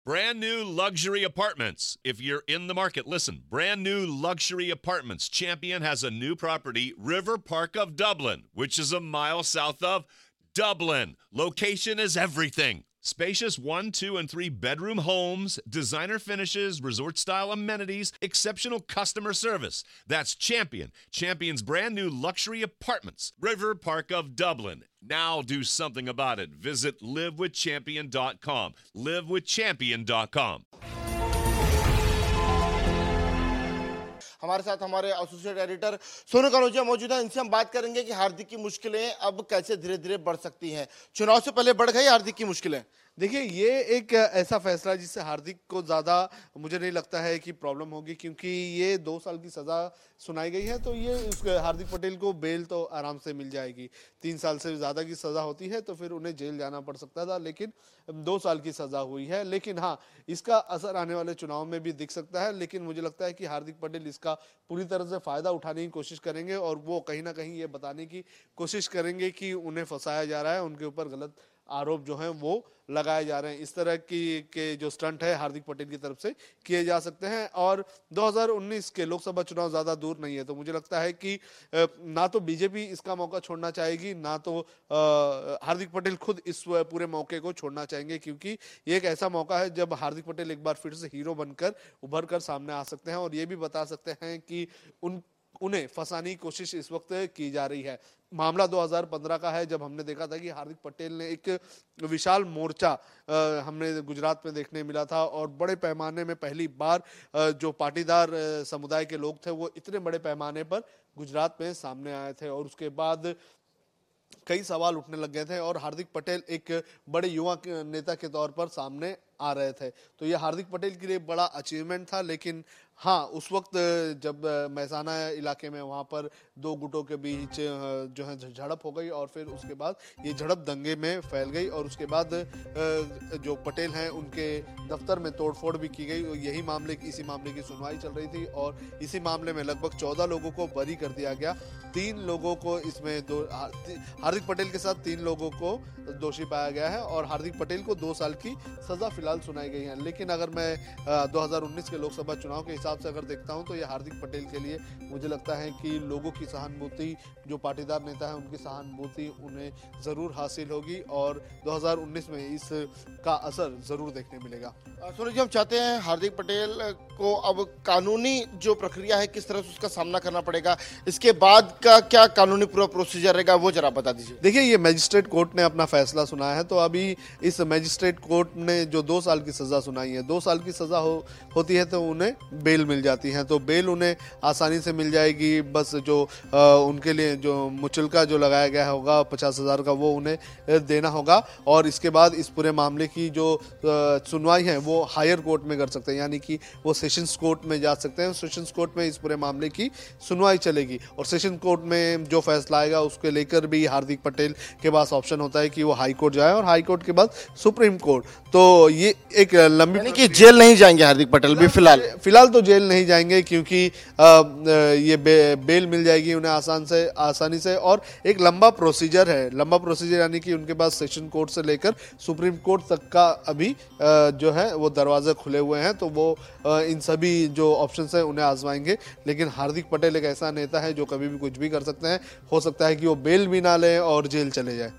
Brand new luxury apartments. If you're in the market, listen. Brand new luxury apartments. Champion has a new property, River Park of Dublin, which is a mile south of Dublin. Location is everything. Spacious 1, 2, and 3 bedroom homes, designer finishes, resort-style amenities, exceptional customer service. That's Champion. Champion's brand new luxury apartments, River Park of Dublin. Now do something about it. Visit livewithchampion.com. livewithchampion.com. हमारे साथ हमारे associate editor Sonu Kanaujia मौजूद हैं। इनसे हम बात करेंगे कि हार्दिक की मुश्किलें अब कैसे धीरे धीरे बढ़ सकती हैं। चुनाव से पहले बढ़ गई हार्दिक की मुश्किलें। देखिए, ये एक ऐसा फैसला जिससे हार्दिक को ज़्यादा मुझे नहीं लगता है कि प्रॉब्लम होगी, क्योंकि ये 2 साल की सज़ा सुनाई गई है, तो ये हार्दिक पटेल को बेल तो आराम से मिल जाएगी। 3 साल से ज़्यादा की सज़ा होती है तो फिर उन्हें जेल जाना पड़ सकता था, लेकिन 2 साल की सज़ा हुई है। लेकिन हाँ, इसका असर आने वाले चुनाव में भी दिख सकता है, लेकिन मुझे लगता है कि हार्दिक पटेल इसका पूरी तरह से फ़ायदा उठाने की कोशिश करेंगे और वो कहीं ना कहीं ये बताने की कोशिश करेंगे कि उन्हें फंसाया जा रहा है, उनके ऊपर गलत आरोप जो हैं वो लगाए जा रहे हैं। इस तरह की के जो स्टंट है हार्दिक पटेल की तरफ से किए जा सकते हैं। और 2019 के लोकसभा चुनाव ज़्यादा दूर नहीं है, तो मुझे लगता है कि ना तो बीजेपी इसका मौका छोड़ना चाहेगी, ना तो हार्दिक पटेल खुद इस पूरे मौके को छोड़ना चाहेंगे, क्योंकि ये एक ऐसा मौका है जब हार्दिक पटेल एक बार फिर से हीरो बनकर उभर कर सामने आ सकते हैं और ये भी बता सकते हैं कि उन्हें फंसाने की कोशिश इस वक्त की जा रही है। मामला 2015 का है, जब हमने देखा था कि हार्दिक पटेल ने एक विशाल मोर्चा हमने गुजरात में देखने मिला था और बड़े पैमाने में पहली बार जो पाटीदार समुदाय के लोग थे वो इतने बड़े पैमाने पर गुजरात में सामने आए थे और उसके बाद कई सवाल उठने लग गए थे और हार्दिक पटेल एक बड़े युवा नेता के तौर पर सामने आ रहे थे। तो ये हार्दिक पटेल के लिए बड़ा अचीवमेंट था। लेकिन हाँ, उस वक्त जब महसाना इलाके में वहाँ पर 2 गुटों के बीच जो है झड़प हो गई और फिर उसके बाद ये झड़प दंगे में फैल गई और उसके बाद जो पटेल हैं उनके दफ्तर में तोड़फोड़ भी की गई। इसी मामले की सुनवाई चल रही थी और इसी मामले में लगभग 14 लोगों को बरी कर दिया गया। 3 लोगों को इसमें हार्दिक पटेल के साथ 3 लोगों को दोषी पाया गया है और हार्दिक पटेल को 2 साल की सजा फिलहाल सुनाई गई है। लेकिन अगर मैं 2019 के लोकसभा चुनाव के हिसाब से अगर देखता हूं तो ये हार्दिक पटेल के लिए मुझे लगता है कि लोगों की सहानुभूति, जो पाटीदार नेता है उनकी सहानुभूति उन्हें जरूर हासिल होगी और 2019 में इसका असर जरूर देखने मिलेगा। सूरज जी, हम चाहते हैं हार्दिक पटेल को अब कानूनी जो प्रक्रिया है किस तरह से उसका सामना करना पड़ेगा, इसके बाद का क्या कानूनी पूरा प्रोसीजर रहेगा वो जरा बता दीजिए। देखिए, ये मैजिस्ट्रेट कोर्ट ने अपना फैसला सुनाया है, तो अभी इस मैजिस्ट्रेट कोर्ट ने जो 2 साल की सजा सुनाई है, 2 साल की सजा होती है तो उन्हें बेल मिल जाती है, तो बेल उन्हें आसानी से मिल जाएगी। बस जो उनके लिए जो मुचलका जो लगाया गया होगा 50,000 का वो उन्हें देना होगा और इसके बाद इस पूरे मामले की जो सुनवाई है वो हायर कोर्ट में कर सकते हैं, यानी कि वो सेशंस कोर्ट में जा सकते हैं। सेशंस कोर्ट में इस पूरे मामले की सुनवाई चलेगी और सेशन कोर्ट में जो फैसला आएगा उसके लेकर भी हार्दिक पटेल के पास ऑप्शन होता है कि वो हाई कोर्ट जाए और हाई कोर्ट के बाद सुप्रीम कोर्ट। तो ये एक लंबी, यानी कि जेल नहीं जाएंगे हार्दिक पटेल भी फिलहाल तो जेल नहीं जाएंगे, क्योंकि ये बेल मिल जाएगी उन्हें आसानी से और एक लंबा प्रोसीजर है। लंबा प्रोसीजर यानी कि उनके पास सेशन कोर्ट से लेकर सुप्रीम कोर्ट तक का अभी जो है वो दरवाजे खुले हुए हैं, तो वो इन सभी जो ऑप्शंस हैं उन्हें आजमाएंगे। लेकिन हार्दिक पटेल एक ऐसा नेता है जो कभी भी कुछ भी कर सकते हैं, हो सकता है कि वो बेल भी ना ले और जेल चले जाए।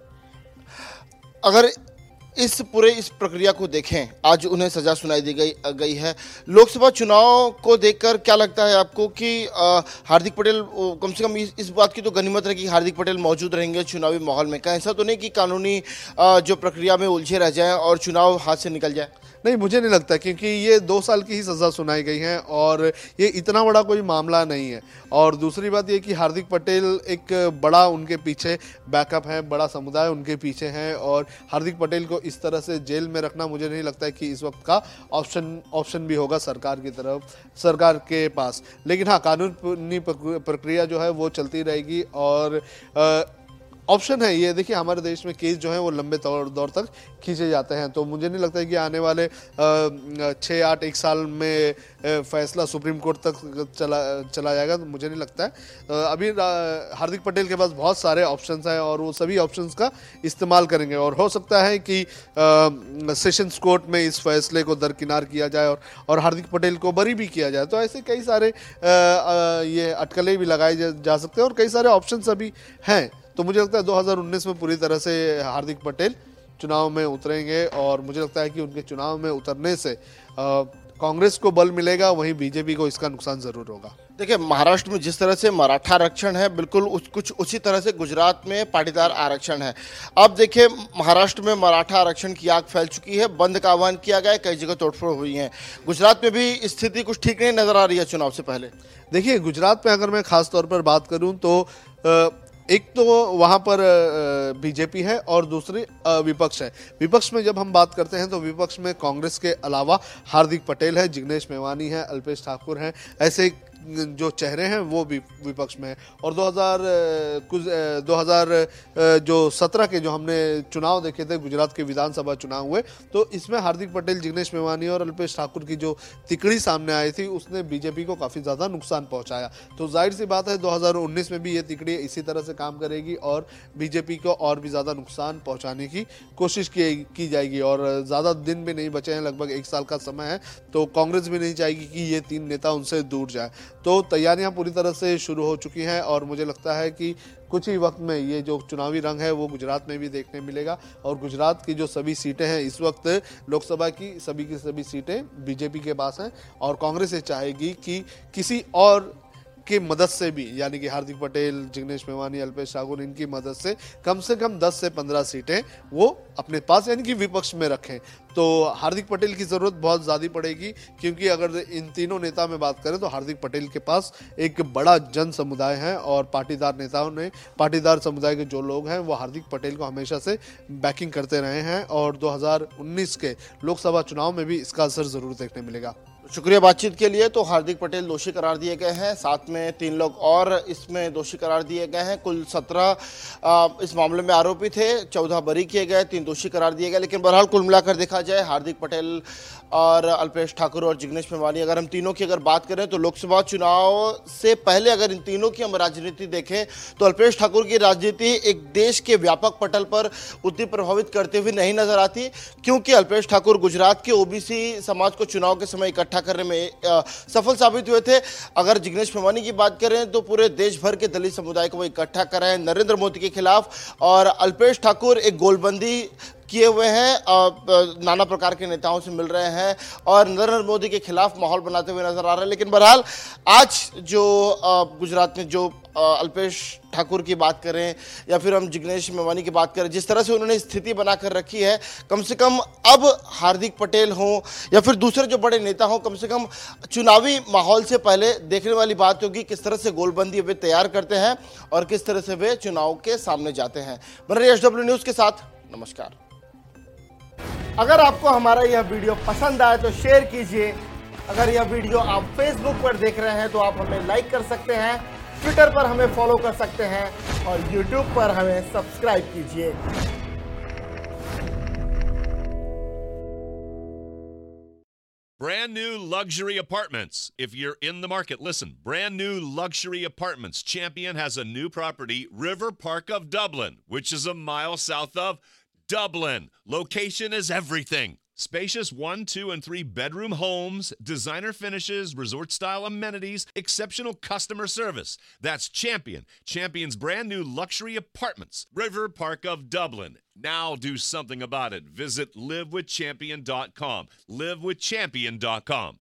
अगर इस प्रक्रिया को देखें, आज उन्हें सजा सुनाई दी गई है, लोकसभा चुनाव को देखकर क्या लगता है आपको कि हार्दिक पटेल कम से कम इस बात की तो गनीमत है कि हार्दिक पटेल मौजूद रहेंगे चुनावी माहौल में? कहीं ऐसा तो नहीं कि कानूनी जो प्रक्रिया में उलझे रह जाएं और चुनाव हाथ से निकल जाए? नहीं, मुझे नहीं लगता, क्योंकि ये 2 साल की ही सज़ा सुनाई गई है और ये इतना बड़ा कोई मामला नहीं है। और दूसरी बात ये कि हार्दिक पटेल एक बड़ा उनके पीछे बैकअप है, बड़ा समुदाय उनके पीछे है और हार्दिक पटेल को इस तरह से जेल में रखना मुझे नहीं लगता है कि इस वक्त का ऑप्शन भी होगा सरकार के पास। लेकिन हाँ, कानूनी प्रक्रिया जो है वो चलती रहेगी और ऑप्शन है ये। देखिए हमारे देश में केस जो है वो लंबे दौर तक खींचे जाते हैं, तो मुझे नहीं लगता है कि आने वाले 6-8 साल में फैसला सुप्रीम कोर्ट तक चला जाएगा, तो मुझे नहीं लगता है। अभी हार्दिक पटेल के पास बहुत सारे ऑप्शंस हैं और वो सभी ऑप्शंस का इस्तेमाल करेंगे, और हो सकता है कि सेशंस कोर्ट में इस फैसले को दरकिनार किया जाए और हार्दिक पटेल को बरी भी किया जाए। तो ऐसे कई सारे ये अटकलें भी लगाए जा सकते हैं और कई सारे ऑप्शंस अभी हैं। तो मुझे लगता है 2019 में पूरी तरह से हार्दिक पटेल चुनाव में उतरेंगे, और मुझे लगता है कि उनके चुनाव में उतरने से कांग्रेस को बल मिलेगा, वहीं बीजेपी को इसका नुकसान जरूर होगा। देखिए, महाराष्ट्र में जिस तरह से मराठा आरक्षण है, बिल्कुल कुछ उसी तरह से गुजरात में पाटीदार आरक्षण है। अब देखिए, महाराष्ट्र में मराठा आरक्षण की आग फैल चुकी है, बंद का आह्वान किया गया है, कई जगह तोड़फोड़ हुई है। गुजरात में भी स्थिति कुछ ठीक नहीं नजर आ रही है चुनाव से पहले। देखिए, गुजरात में अगर मैं खास तौर पर बात करूं तो एक तो वहाँ पर बीजेपी है और दूसरी विपक्ष है। विपक्ष में जब हम बात करते हैं तो विपक्ष में कांग्रेस के अलावा हार्दिक पटेल है, जिग्नेश मेवानी है, अल्पेश ठाकुर हैं, ऐसे जो चेहरे हैं वो भी विपक्ष में है। और 2017 के जो हमने चुनाव देखे थे, गुजरात के विधानसभा चुनाव हुए, तो इसमें हार्दिक पटेल, जिग्नेश मेवानी और अल्पेश ठाकुर की जो तिकड़ी सामने आई थी उसने बीजेपी को काफ़ी ज़्यादा नुकसान पहुंचाया। तो जाहिर सी बात है 2019 में भी ये तिकड़ी इसी तरह से काम करेगी और बीजेपी को और भी ज़्यादा नुकसान पहुँचाने की कोशिश की जाएगी। और ज़्यादा दिन भी नहीं बचे हैं, लगभग 1 साल का समय है, तो कांग्रेस भी नहीं चाहेगी कि ये 3 नेता उनसे दूर जाए। तो तैयारियां पूरी तरह से शुरू हो चुकी हैं और मुझे लगता है कि कुछ ही वक्त में ये जो चुनावी रंग है वो गुजरात में भी देखने मिलेगा। और गुजरात की जो सभी सीटें हैं इस वक्त लोकसभा की सभी सीटें बीजेपी के पास हैं, और कांग्रेस ये चाहेगी कि किसी और की मदद से भी, यानी कि हार्दिक पटेल, जिग्नेश मेवानी, अल्पेश ठाकुर, इनकी मदद से कम 10 से 15 सीटें वो अपने पास यानी कि विपक्ष में रखें। तो हार्दिक पटेल की ज़रूरत बहुत ज़्यादा पड़ेगी, क्योंकि अगर इन तीनों नेता में बात करें तो हार्दिक पटेल के पास एक बड़ा जन समुदाय है और पाटीदार समुदाय के जो लोग हैं वो हार्दिक पटेल को हमेशा से बैकिंग करते रहे हैं, और 2019 के लोकसभा चुनाव में भी इसका असर ज़रूर देखने मिलेगा। शुक्रिया बातचीत के लिए। तो हार्दिक पटेल दोषी करार दिए गए हैं, साथ में 3 लोग और इसमें दोषी करार दिए गए हैं। कुल 17 इस मामले में आरोपी थे, 14 बरी किए गए, 3 दोषी करार दिए गए। लेकिन बहरहाल कुल मिलाकर देखा जाए, हार्दिक पटेल और अल्पेश ठाकुर और जिग्नेश मेवानी, अगर हम तीनों की बात करें तो लोकसभा चुनाव से पहले अगर इन तीनों की हम राजनीति देखें तो अल्पेश ठाकुर की राजनीति एक देश के व्यापक पटल पर उतनी प्रभावित करते हुए नहीं नजर आती, क्योंकि अल्पेश ठाकुर गुजरात के ओबीसी समाज को चुनाव के समय इकट्ठा करने में सफल साबित हुए थे। अगर जिग्नेश मेवानी की बात करें तो पूरे देश भर के दलित समुदाय को वो इकट्ठा कर रहे हैं नरेंद्र मोदी के खिलाफ, और अल्पेश ठाकुर एक गोलबंदी किए हुए हैं, नाना प्रकार के नेताओं से मिल रहे हैं और नरेंद्र मोदी के खिलाफ माहौल बनाते हुए नजर आ रहे हैं। लेकिन बहरहाल आज जो गुजरात में जो अल्पेश ठाकुर की बात करें या फिर हम जिग्नेश मेवानी की बात करें, जिस तरह से उन्होंने स्थिति बनाकर रखी है, कम से कम अब हार्दिक पटेल हों या फिर दूसरे जो बड़े नेता हों, कम से कम चुनावी माहौल से पहले देखने वाली बात होगी किस तरह से गोलबंदी वे तैयार करते हैं और किस तरह से वे चुनाव के सामने जाते हैं। बन रही HW न्यूज़ के साथ, नमस्कार। अगर आपको हमारा यह वीडियो पसंद आए तो शेयर कीजिए। अगर यह वीडियो आप फेसबुक पर देख रहे हैं तो आप हमें लाइक कर सकते हैं, ट्विटर पर हमें फॉलो कर सकते हैं और यूट्यूब पर हमें सब्सक्राइब कीजिए। Brand new luxury apartments. If you're in the market, listen. Brand new luxury apartments. Champion has a new property, River Park of Dublin, which is a mile south of Dublin. Location is everything. Spacious 1, 2, and 3 bedroom homes, designer finishes, resort-style amenities, exceptional customer service. That's Champion. Champion's brand new luxury apartments, River Park of Dublin. Now do something about it. Visit livewithchampion.com. Livewithchampion.com.